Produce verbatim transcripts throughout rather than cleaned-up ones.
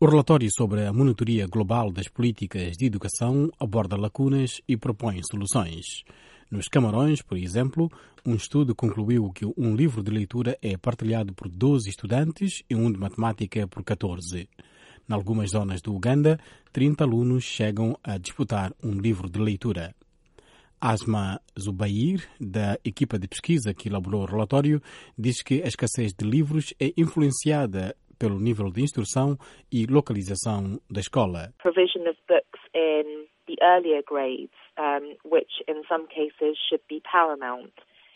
O relatório sobre a monitoria global das políticas de educação aborda lacunas e propõe soluções. Nos Camarões, por exemplo, um estudo concluiu que um livro de leitura é partilhado por doze estudantes e um de matemática por catorze. Em algumas zonas do Uganda, trinta alunos chegam a disputar um livro de leitura. Asma Zubair, da equipa de pesquisa que elaborou o relatório, diz que a escassez de livros é influenciada pelo nível de instrução e localização da escola. Provision of books in the earlier grades, um, which in some cases should be paramount.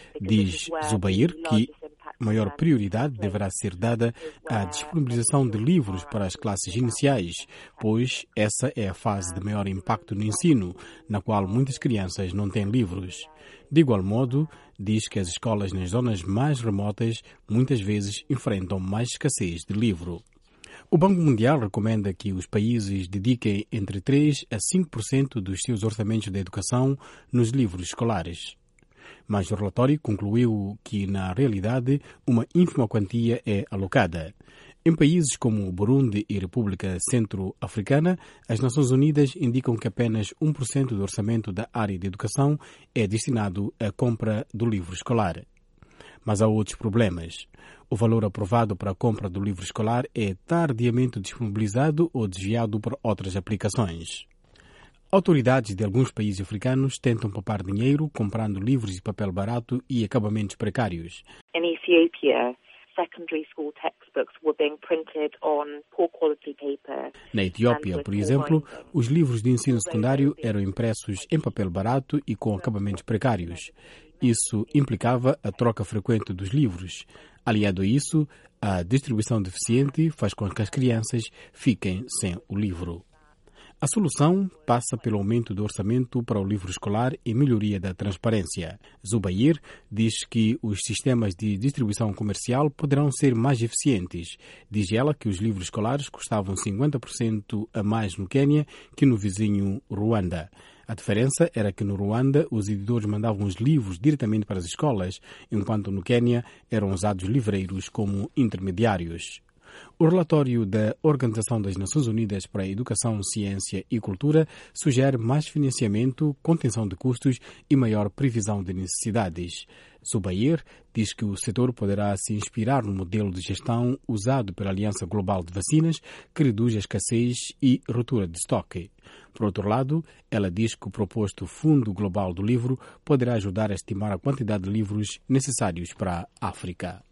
Diz Zubair que maior prioridade deverá ser dada à disponibilização de livros para as classes iniciais, pois essa é a fase de maior impacto no ensino, na qual muitas crianças não têm livros. De igual modo, diz que as escolas nas zonas mais remotas muitas vezes enfrentam mais escassez de livro. O Banco Mundial recomenda que os países dediquem entre três a cinco por cento dos seus orçamentos de educação nos livros escolares. Mas o relatório concluiu que, na realidade, uma ínfima quantia é alocada. Em países como Burundi e República Centro-Africana, as Nações Unidas indicam que apenas um por cento do orçamento da área de educação é destinado à compra do livro escolar. Mas há outros problemas. O valor aprovado para a compra do livro escolar é tardiamente disponibilizado ou desviado para outras aplicações. Autoridades de alguns países africanos tentam poupar dinheiro comprando livros de papel barato e acabamentos precários. In Ethiopia, secondary school textbooks were being printed on poor quality paper. Na Etiópia, por exemplo, os livros de ensino secundário eram impressos em papel barato e com acabamentos precários. Isso implicava a troca frequente dos livros. Aliado a isso, a distribuição deficiente faz com que as crianças fiquem sem o livro. A solução passa pelo aumento do orçamento para o livro escolar e melhoria da transparência. Zubair diz que os sistemas de distribuição comercial poderão ser mais eficientes. Diz ela que os livros escolares custavam cinquenta por cento a mais no Quênia que no vizinho Ruanda. A diferença era que no Ruanda os editores mandavam os livros diretamente para as escolas, enquanto no Quênia eram usados livreiros como intermediários. O relatório da Organização das Nações Unidas para a Educação, Ciência e Cultura sugere mais financiamento, contenção de custos e maior previsão de necessidades. Zubair diz que o setor poderá se inspirar no modelo de gestão usado pela Aliança Global de Vacinas, que reduz a escassez e ruptura de estoque. Por outro lado, ela diz que o proposto Fundo Global do Livro poderá ajudar a estimar a quantidade de livros necessários para a África.